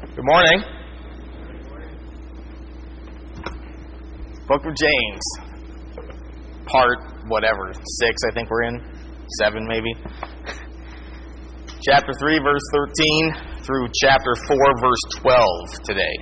Good morning. Book of James, part whatever, 6 I think we're in, 7 maybe. Chapter 3 verse 13 through chapter 4 verse 12 today.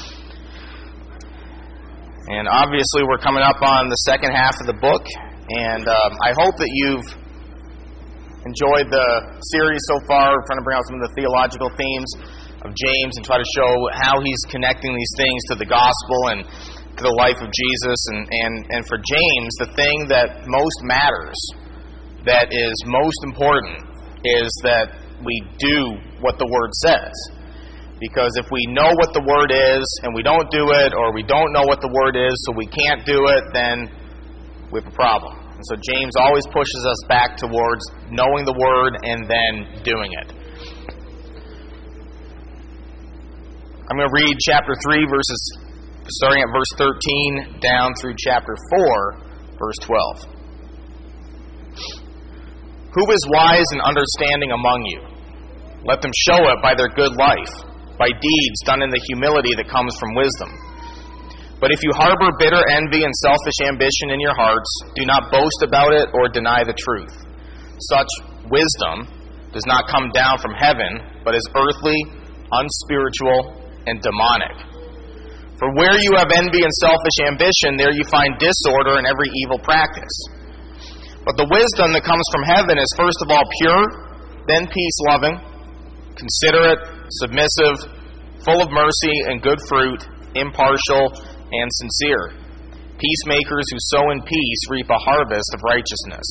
And obviously we're coming up on the second half of the book, and I hope that you've enjoyed the series so far. We're trying to bring out some of the theological themes of James and try to show how he's connecting these things to the gospel and to the life of Jesus. And for James, the thing that most matters, that is most important, is that we do what the Word says. Because if we know what the Word is and we don't do it, or we don't know what the Word is so we can't do it, then we have a problem. And so James always pushes us back towards knowing the Word and then doing it. I'm going to read chapter 3, starting at verse 13, down through chapter 4, verse 12. Who is wise and understanding among you? Let them show it by their good life, by deeds done in the humility that comes from wisdom. But if you harbor bitter envy and selfish ambition in your hearts, do not boast about it or deny the truth. Such wisdom does not come down from heaven, but is earthly, unspiritual, and demonic. For where you have envy and selfish ambition, there you find disorder and every evil practice. But the wisdom that comes from heaven is first of all pure, then peace-loving, considerate, submissive, full of mercy and good fruit, impartial and sincere. Peacemakers who sow in peace reap a harvest of righteousness.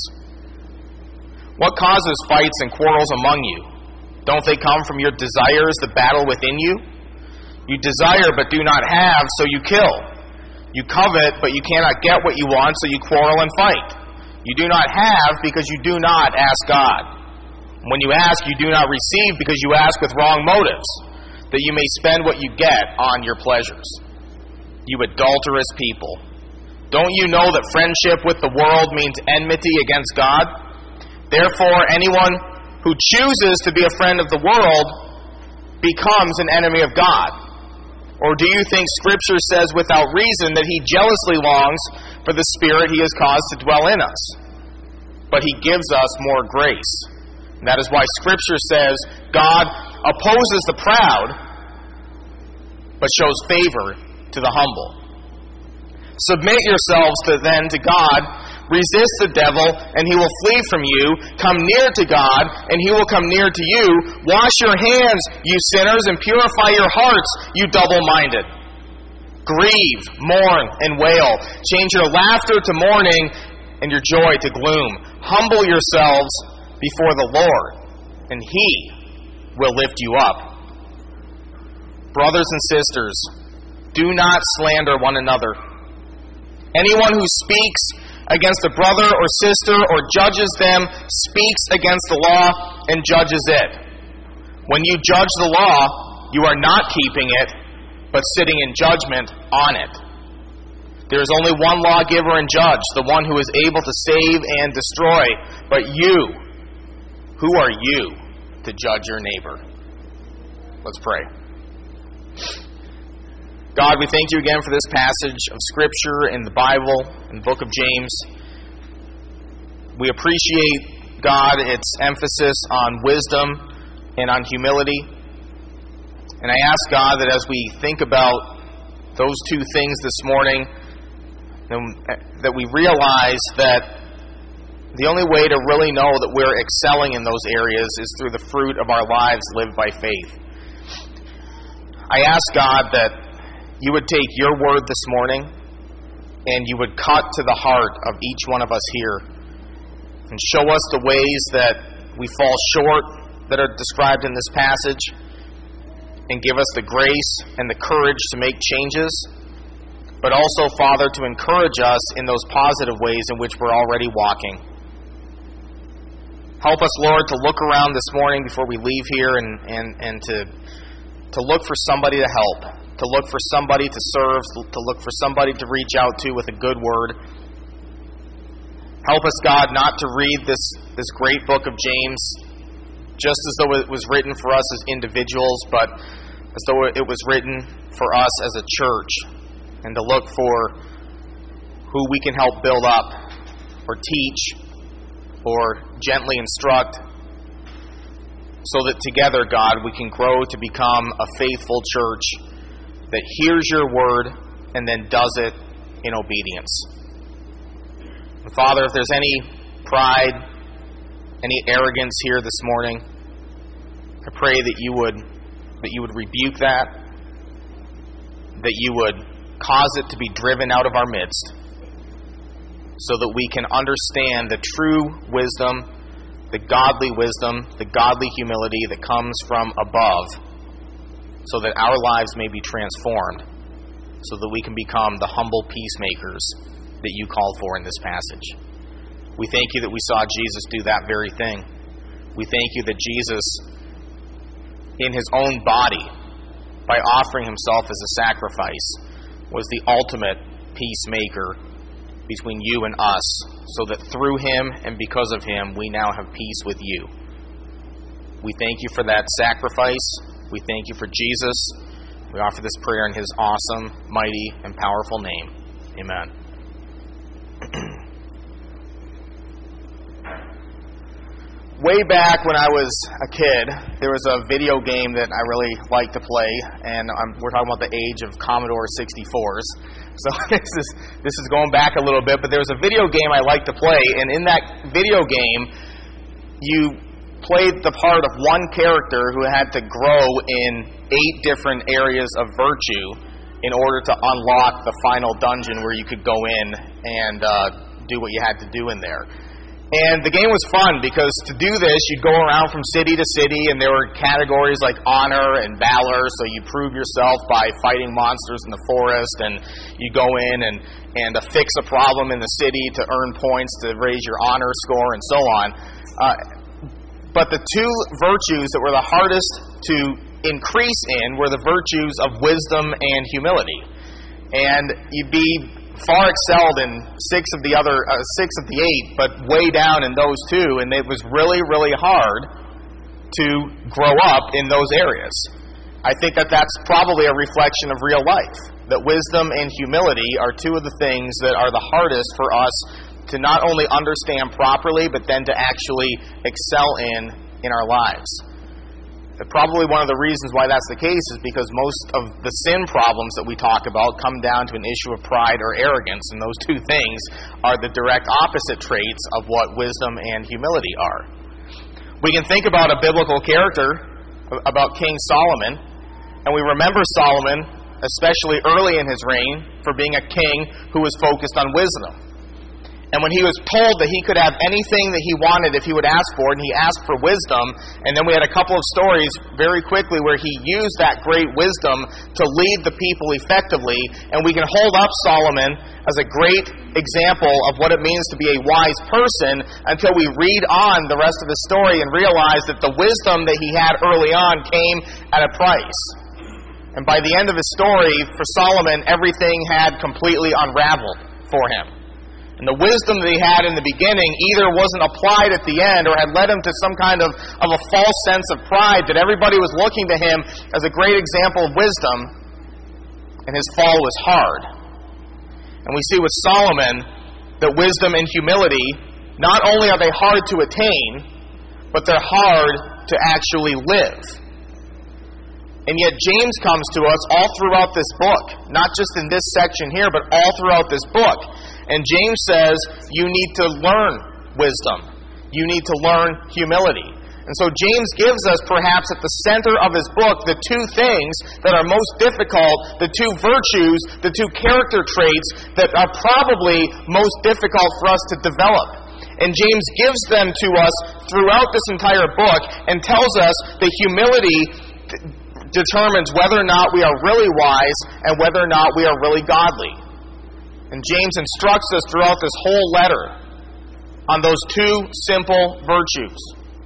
What causes fights and quarrels among you? Don't they come from your desires that battle within you? You desire but do not have, so you kill. You covet but you cannot get what you want, so you quarrel and fight. You do not have because you do not ask God. When you ask, you do not receive because you ask with wrong motives, that you may spend what you get on your pleasures. You adulterous people. Don't you know that friendship with the world means enmity against God? Therefore, anyone who chooses to be a friend of the world becomes an enemy of God. Or do you think Scripture says without reason that He jealously longs for the Spirit He has caused to dwell in us? But He gives us more grace. And that is why Scripture says God opposes the proud, but shows favor to the humble. Submit yourselves then to God. Resist the devil, and he will flee from you. Come near to God, and he will come near to you. Wash your hands, you sinners, and purify your hearts, you double-minded. Grieve, mourn, and wail. Change your laughter to mourning, and your joy to gloom. Humble yourselves before the Lord, and He will lift you up. Brothers and sisters, do not slander one another. Anyone who speaks against a brother or sister or judges them speaks against the law and judges it. When you judge the law, you are not keeping it, but sitting in judgment on it. There is only one lawgiver and judge, the one who is able to save and destroy. But you, who are you to judge your neighbor? Let's pray. God, we thank you again for this passage of Scripture in the Bible, in the book of James. We appreciate, God, its emphasis on wisdom and on humility. And I ask, God, that as we think about those two things this morning, that we realize that the only way to really know that we're excelling in those areas is through the fruit of our lives lived by faith. I ask, God, that you would take your word this morning and you would cut to the heart of each one of us here and show us the ways that we fall short that are described in this passage, and give us the grace and the courage to make changes, but also, Father, to encourage us in those positive ways in which we're already walking. Help us, Lord, to look around this morning before we leave here and to look for somebody to help, to look for somebody to serve, to look for somebody to reach out to with a good word. Help us, God, not to read this great book of James just as though it was written for us as individuals, but as though it was written for us as a church, and to look for who we can help build up or teach or gently instruct, so that together, God, we can grow to become a faithful church that hears your word and then does it in obedience. And Father, if there's any pride, any arrogance here this morning, I pray that you would rebuke that you would cause it to be driven out of our midst, so that we can understand the true wisdom, the godly wisdom, the godly humility that comes from above, so that our lives may be transformed, so that we can become the humble peacemakers that you called for in this passage. We thank you that we saw Jesus do that very thing. We thank you that Jesus, in his own body, by offering himself as a sacrifice, was the ultimate peacemaker between you and us, so that through him and because of him, we now have peace with you. We thank you for that sacrifice. We thank you for Jesus. We offer this prayer in his awesome, mighty, and powerful name. Amen. Way back when I was a kid, there was a video game that I really liked to play, and we're talking about the age of Commodore 64s. So this is going back a little bit, but there was a video game I liked to play, and in that video game, you played the part of one character who had to grow in 8 different areas of virtue in order to unlock the final dungeon where you could go in and do what you had to do in there. And the game was fun because to do this, you'd go around from city to city, and there were categories like honor and valor, so you prove yourself by fighting monsters in the forest, and you go in and fix a problem in the city to earn points to raise your honor score and so on. But the 2 virtues that were the hardest to increase in were the virtues of wisdom and humility. And you'd be far excelled in 6 of the 8, but way down in those 2, and it was really, really hard to grow up in those areas. I think that that's probably a reflection of real life, that wisdom and humility are 2 of the things that are the hardest for us to not only understand properly, but then to actually excel in our lives. Probably one of the reasons why that's the case is because most of the sin problems that we talk about come down to an issue of pride or arrogance, and those 2 things are the direct opposite traits of what wisdom and humility are. We can think about a biblical character, about King Solomon, and we remember Solomon, especially early in his reign, for being a king who was focused on wisdom. And when he was told that he could have anything that he wanted if he would ask for it, and he asked for wisdom, and then we had a couple of stories very quickly where he used that great wisdom to lead the people effectively, and we can hold up Solomon as a great example of what it means to be a wise person until we read on the rest of the story and realize that the wisdom that he had early on came at a price. And by the end of the story, for Solomon, everything had completely unraveled for him. And the wisdom that he had in the beginning either wasn't applied at the end or had led him to some kind of a false sense of pride that everybody was looking to him as a great example of wisdom, and his fall was hard. And we see with Solomon that wisdom and humility, not only are they hard to attain, but they're hard to actually live. And yet James comes to us all throughout this book, not just in this section here, but all throughout this book. And James says, you need to learn wisdom. You need to learn humility. And so James gives us, perhaps at the center of his book, the 2 things that are most difficult, the 2 virtues, the 2 character traits that are probably most difficult for us to develop. And James gives them to us throughout this entire book and tells us that humility determines whether or not we are really wise and whether or not we are really godly. And James instructs us throughout this whole letter on those 2 simple virtues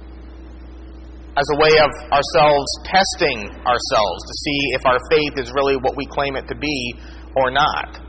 as a way of ourselves testing ourselves to see if our faith is really what we claim it to be or not.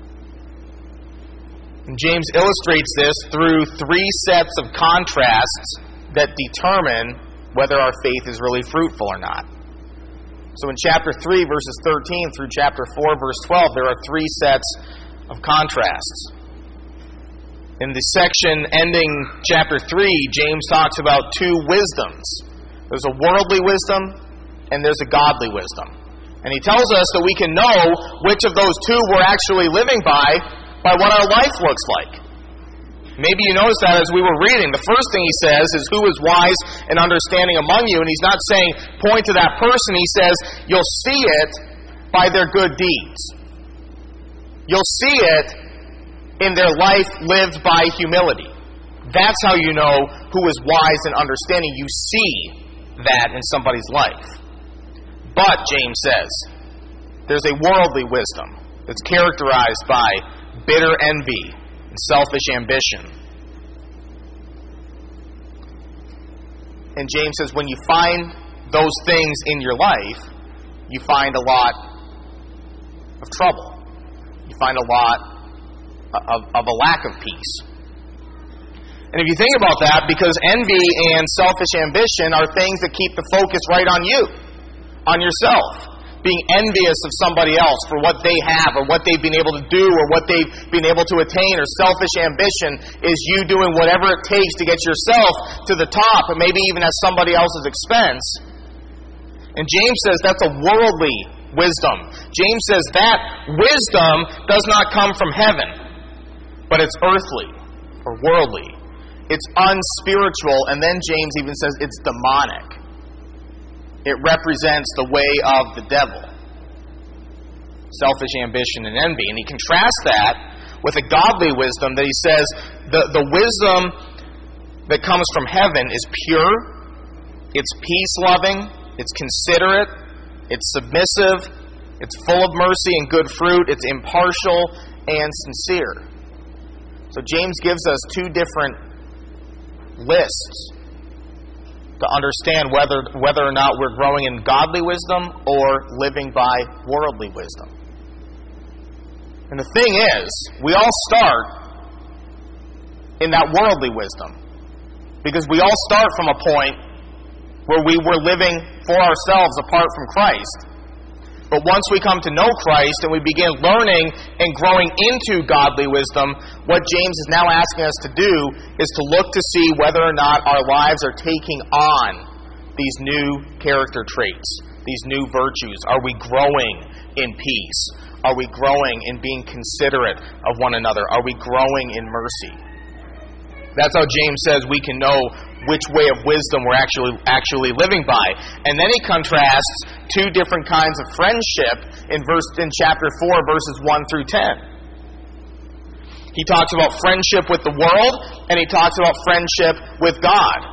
And James illustrates this through 3 sets of contrasts that determine whether our faith is really fruitful or not. So in chapter 3, verses 13 through chapter 4, verse 12, there are three sets of contrasts. In the section ending chapter 3, James talks about two wisdoms. There's a worldly wisdom and there's a godly wisdom. And he tells us that we can know which of those two we're actually living by what our life looks like. Maybe you noticed that as we were reading. The first thing he says is, who is wise and understanding among you? And he's not saying, point to that person. He says, you'll see it by their good deeds. You'll see it in their life lived by humility. That's how you know who is wise and understanding. You see that in somebody's life. But, James says, there's a worldly wisdom that's characterized by bitter envy and selfish ambition. And James says, when you find those things in your life, you find a lot of trouble. You find a lot of a lack of peace. And if you think about that, because envy and selfish ambition are things that keep the focus right on you, on yourself. Being envious of somebody else for what they have or what they've been able to do or what they've been able to attain, or selfish ambition is you doing whatever it takes to get yourself to the top, and maybe even at somebody else's expense. And James says that's a worldly wisdom. James says that wisdom does not come from heaven, but it's earthly or worldly. It's unspiritual, and then James even says it's demonic. It represents the way of the devil. Selfish ambition and envy. And he contrasts that with a godly wisdom that he says the wisdom that comes from heaven is pure, it's peace-loving, it's considerate, it's submissive, it's full of mercy and good fruit, it's impartial and sincere. So James gives us two different lists to understand whether or not we're growing in godly wisdom or living by worldly wisdom. And the thing is, we all start in that worldly wisdom, because we all start from a point where we were living for ourselves apart from Christ. But once we come to know Christ and we begin learning and growing into godly wisdom, what James is now asking us to do is to look to see whether or not our lives are taking on these new character traits, these new virtues. Are we growing in peace? Are we growing in being considerate of one another? Are we growing in mercy? That's how James says we can know which way of wisdom we're actually living by. And then he contrasts two different kinds of friendship in chapter 4, verses 1 through 10. He talks about friendship with the world, and he talks about friendship with God.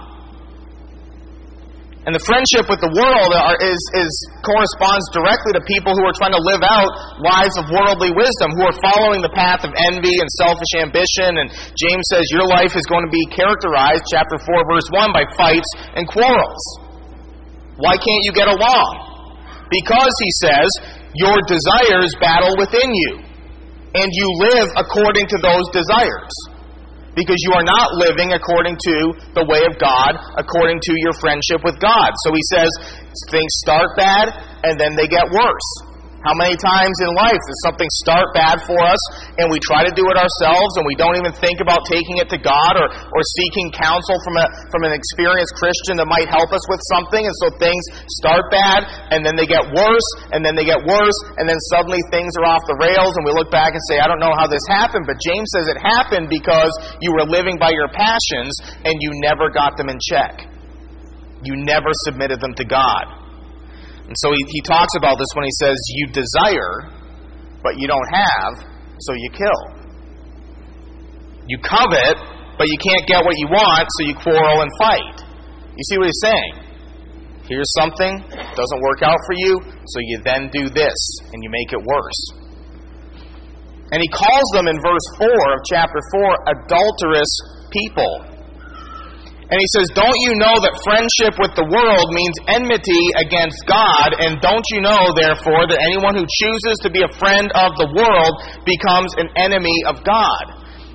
And the friendship with the world corresponds directly to people who are trying to live out lives of worldly wisdom, who are following the path of envy and selfish ambition. And James says your life is going to be characterized, chapter 4, verse 1, by fights and quarrels. Why can't you get along? Because, he says, your desires battle within you, and you live according to those desires. Because you are not living according to the way of God, according to your friendship with God. So he says, things start bad, and then they get worse. How many times in life does something start bad for us, and we try to do it ourselves, and we don't even think about taking it to God or seeking counsel from an experienced Christian that might help us with something, and so things start bad, and then they get worse, and then they get worse, and then suddenly things are off the rails, and we look back and say, I don't know how this happened, but James says it happened because you were living by your passions, and you never got them in check. You never submitted them to God. And so he talks about this when he says, you desire, but you don't have, so you kill. You covet, but you can't get what you want, so you quarrel and fight. You see what he's saying? Here's something, doesn't work out for you, so you then do this, and you make it worse. And he calls them in verse 4 of chapter 4, adulterous people. And he says, don't you know that friendship with the world means enmity against God? And don't you know, therefore, that anyone who chooses to be a friend of the world becomes an enemy of God?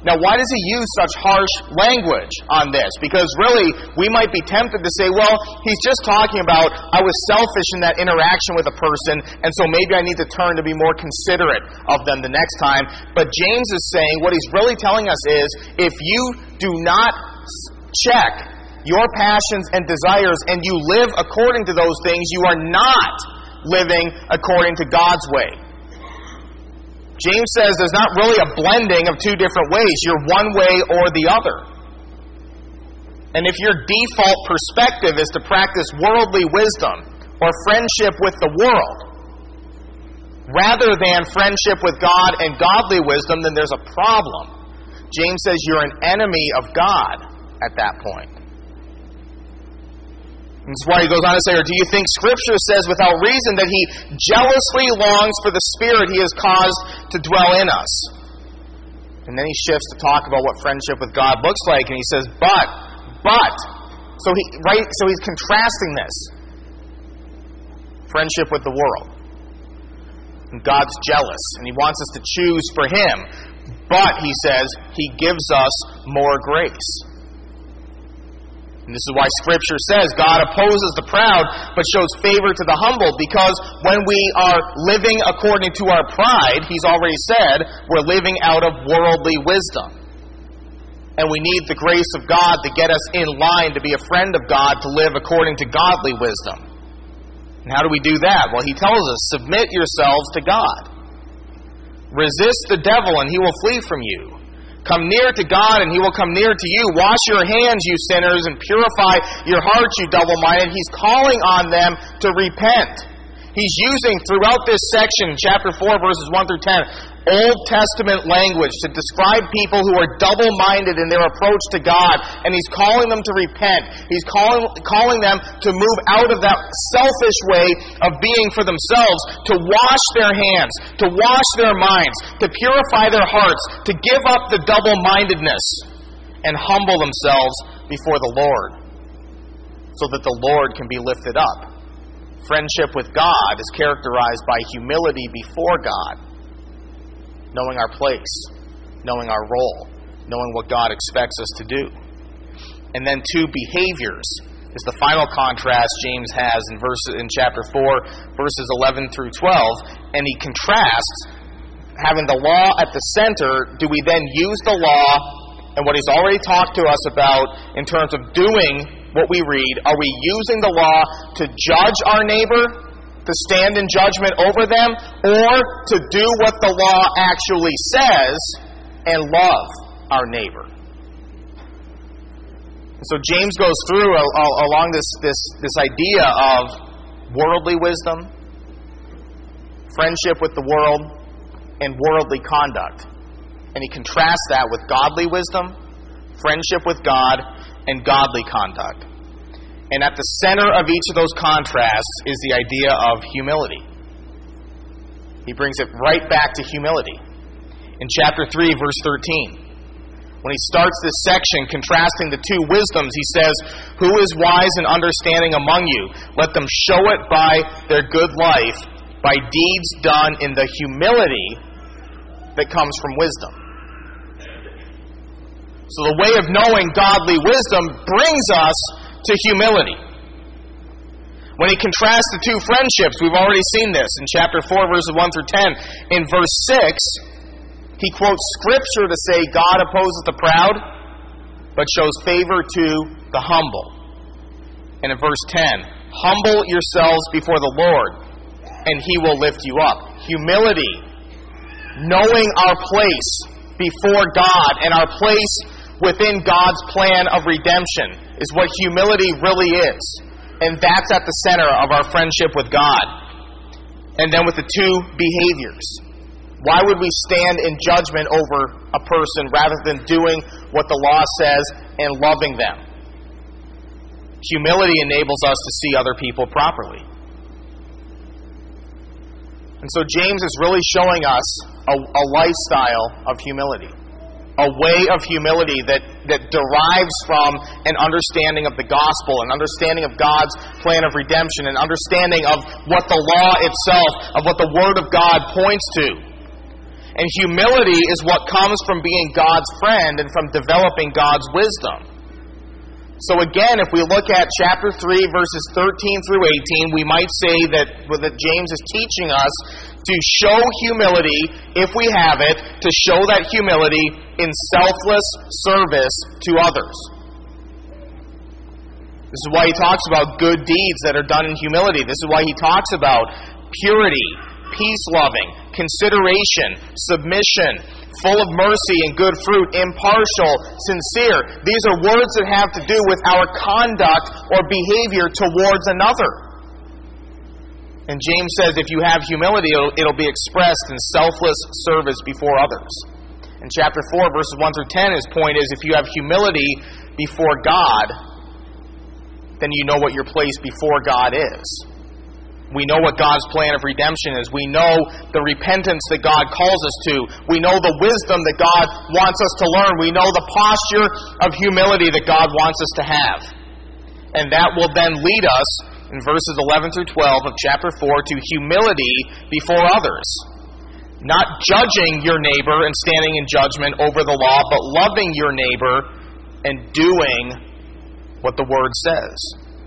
Now, why does he use such harsh language on this? Because really, we might be tempted to say, well, he's just talking about, I was selfish in that interaction with a person, and so maybe I need to turn to be more considerate of them the next time. But James is saying, what he's really telling us is, if you do not check your passions and desires and you live according to those things, you are not living according to God's way. James says there's not really a blending of two different ways. You're one way or the other. And if your default perspective is to practice worldly wisdom or friendship with the world, rather than friendship with God and godly wisdom, then there's a problem. James says you're an enemy of God at that point. That's why he goes on to say, or do you think Scripture says without reason that he jealously longs for the Spirit he has caused to dwell in us? And then he shifts to talk about what friendship with God looks like, and he says, but. So he's contrasting this. Friendship with the world. And God's jealous, and he wants us to choose for him. But, he says, he gives us more grace. And this is why Scripture says God opposes the proud, but shows favor to the humble. Because when we are living according to our pride, he's already said, we're living out of worldly wisdom. And we need the grace of God to get us in line to be a friend of God, to live according to godly wisdom. And how do we do that? Well, he tells us, submit yourselves to God. Resist the devil, and he will flee from you. Come near to God, and he will come near to you. Wash your hands, you sinners, and purify your hearts, you double-minded. He's calling on them to repent. He's using, throughout this section, chapter 4, verses 1 through 10, Old Testament language to describe people who are double-minded in their approach to God, and he's calling them to repent. He's calling them to move out of that selfish way of being for themselves, to wash their hands, to wash their minds, to purify their hearts, to give up the double-mindedness, and humble themselves before the Lord, so that the Lord can be lifted up. Friendship with God is characterized by humility before God, knowing our place, knowing our role, knowing what God expects us to do. And then two behaviors is the final contrast James has in chapter 4, verses 11 through 12. And he contrasts having the law at the center. Do we then use the law and what he's already talked to us about in terms of doing what we read? Are we using the law to judge our neighbor, to stand in judgment over them, or to do what the law actually says and love our neighbor? So James goes through along this idea of worldly wisdom, friendship with the world, and worldly conduct. And he contrasts that with godly wisdom, friendship with God, and godly conduct. And at the center of each of those contrasts is the idea of humility. He brings it right back to humility. In chapter 3, verse 13, when he starts this section contrasting the two wisdoms, he says, "Who is wise and understanding among you? Let them show it by their good life, by deeds done in the humility that comes from wisdom." So the way of knowing godly wisdom brings us to humility. When he contrasts the two friendships, we've already seen this in chapter 4, verses 1 through 10. In verse 6, he quotes Scripture to say God opposes the proud, but shows favor to the humble. And in verse 10, humble yourselves before the Lord, and he will lift you up. Humility, knowing our place before God and our place within God's plan of redemption, is what humility really is. And that's at the center of our friendship with God. And then with the two behaviors. Why would we stand in judgment over a person rather than doing what the law says and loving them? Humility enables us to see other people properly. And so James is really showing us a lifestyle of humility. A way of humility that derives from an understanding of the gospel, an understanding of God's plan of redemption, an understanding of what the law itself, of what the Word of God points to. And humility is what comes from being God's friend and from developing God's wisdom. So again, if we look at chapter 3, verses 13 through 18, we might say that James is teaching us to show humility, if we have it, to show that humility in selfless service to others. This is why he talks about good deeds that are done in humility. This is why he talks about purity, peace-loving, consideration, submission, full of mercy and good fruit, impartial, sincere. These are words that have to do with our conduct or behavior towards another. And James says if you have humility, it'll be expressed in selfless service before others. In chapter 4, verses 1 through 10, his point is if you have humility before God, then you know what your place before God is. We know what God's plan of redemption is. We know the repentance that God calls us to. We know the wisdom that God wants us to learn. We know the posture of humility that God wants us to have. And that will then lead us, in verses 11 through 12 of chapter 4, to humility before others. Not judging your neighbor and standing in judgment over the law, but loving your neighbor and doing what the Word says.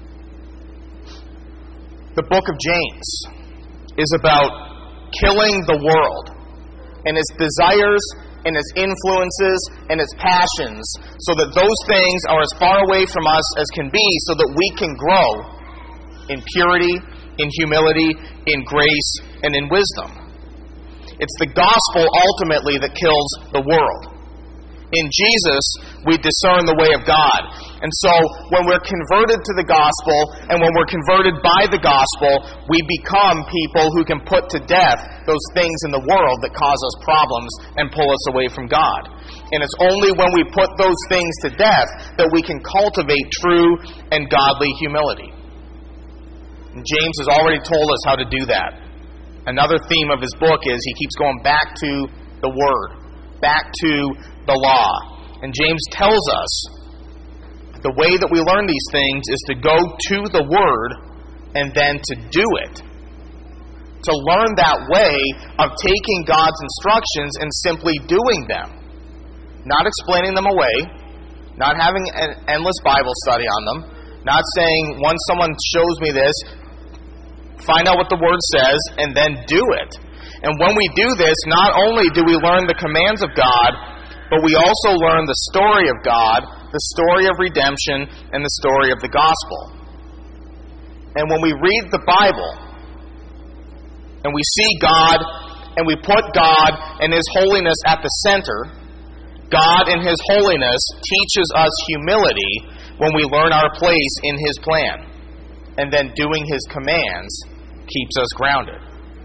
The book of James is about killing the world and its desires and its influences and its passions so that those things are as far away from us as can be so that we can grow in purity, in humility, in grace, and in wisdom. It's the gospel ultimately that kills the world. In Jesus, we discern the way of God. And so, when we're converted to the gospel, and when we're converted by the gospel, we become people who can put to death those things in the world that cause us problems and pull us away from God. And it's only when we put those things to death that we can cultivate true and godly humility. And James has already told us how to do that. Another theme of his book is he keeps going back to the Word, back to the law. And James tells us the way that we learn these things is to go to the Word and then to do it. To learn that way of taking God's instructions and simply doing them. Not explaining them away, not having an endless Bible study on them, not saying, once someone shows me this, find out what the Word says and then do it. And when we do this, not only do we learn the commands of God, but we also learn the story of God, the story of redemption, and the story of the gospel. And when we read the Bible, and we see God, and we put God and His holiness at the center, God in His holiness teaches us humility when we learn our place in His plan. And then doing His commands keeps us grounded.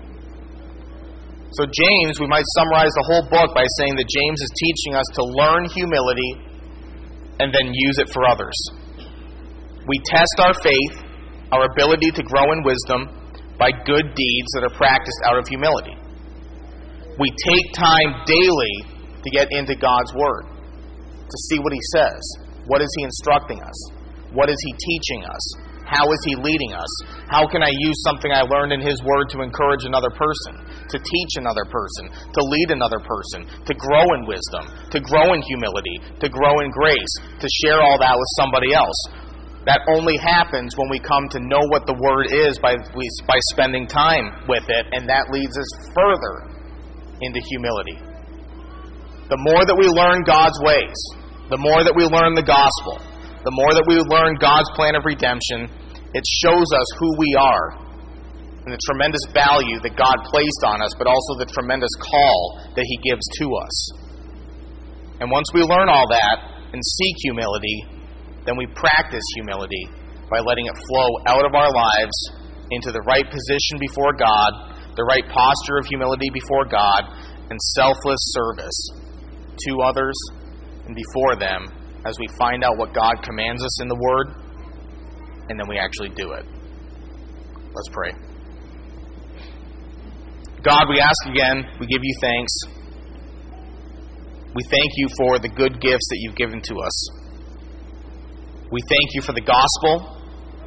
So James, we might summarize the whole book by saying that James is teaching us to learn humility and then use it for others. We test our faith, our ability to grow in wisdom, by good deeds that are practiced out of humility. We take time daily to get into God's Word, to see what He says. What is He instructing us? What is He teaching us? How is He leading us? How can I use something I learned in His Word to encourage another person, to teach another person, to lead another person, to grow in wisdom, to grow in humility, to grow in grace, to share all that with somebody else? That only happens when we come to know what the Word is by spending time with it, and that leads us further into humility. The more that we learn God's ways, the more that we learn the gospel, the more that we learn God's plan of redemption, it shows us who we are and the tremendous value that God placed on us, but also the tremendous call that He gives to us. And once we learn all that and seek humility, then we practice humility by letting it flow out of our lives into the right position before God, the right posture of humility before God, and selfless service to others and before them, as we find out what God commands us in the Word, and then we actually do it. Let's pray. God, we ask again, we give You thanks. We thank You for the good gifts that You've given to us. We thank You for the gospel.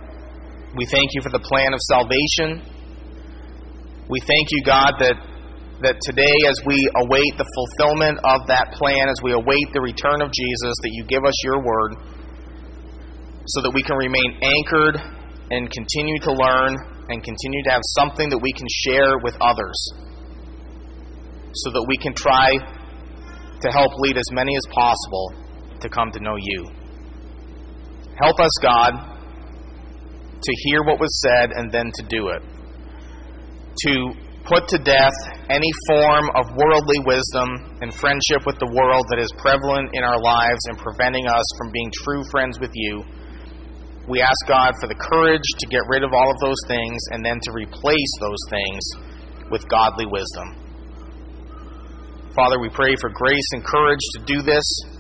We thank You for the plan of salvation. We thank You, God, that that today, as we await the fulfillment of that plan, as we await the return of Jesus, that you give us your word so that we can remain anchored and continue to learn and continue to have something that we can share with others, so that we can try to help lead as many as possible to come to know you. Help us, God, to hear what was said and then to do it. To put to death any form of worldly wisdom and friendship with the world that is prevalent in our lives and preventing us from being true friends with you. We ask God for the courage to get rid of all of those things and then to replace those things with godly wisdom. Father, we pray for grace and courage to do this.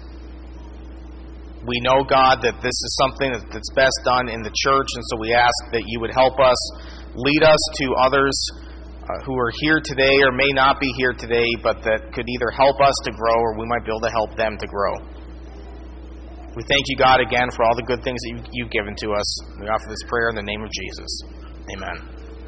We know, God, that this is something that's best done in the church, and so we ask that you would help us, lead us to others who are here today or may not be here today, but that could either help us to grow or we might be able to help them to grow. We thank you, God, again for all the good things that you've given to us. We offer this prayer in the name of Jesus. Amen.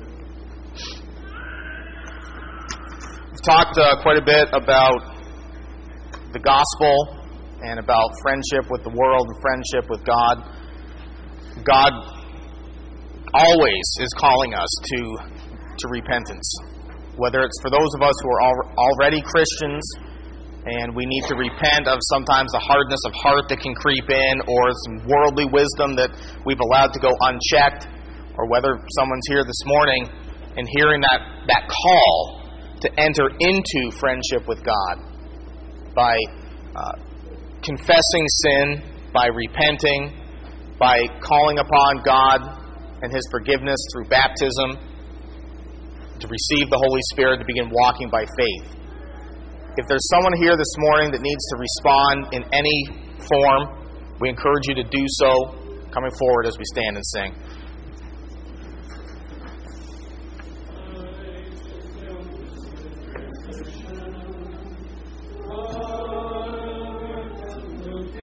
We've talked quite a bit about the gospel and about friendship with the world and friendship with God. God always is calling us to repentance. Whether it's for those of us who are already Christians and we need to repent of sometimes the hardness of heart that can creep in, or some worldly wisdom that we've allowed to go unchecked, or whether someone's here this morning and hearing that call to enter into friendship with God by confessing sin, by repenting, by calling upon God and His forgiveness through baptism, to receive the Holy Spirit, to begin walking by faith. If there's someone here this morning that needs to respond in any form, we encourage you to do so, coming forward as we stand and sing.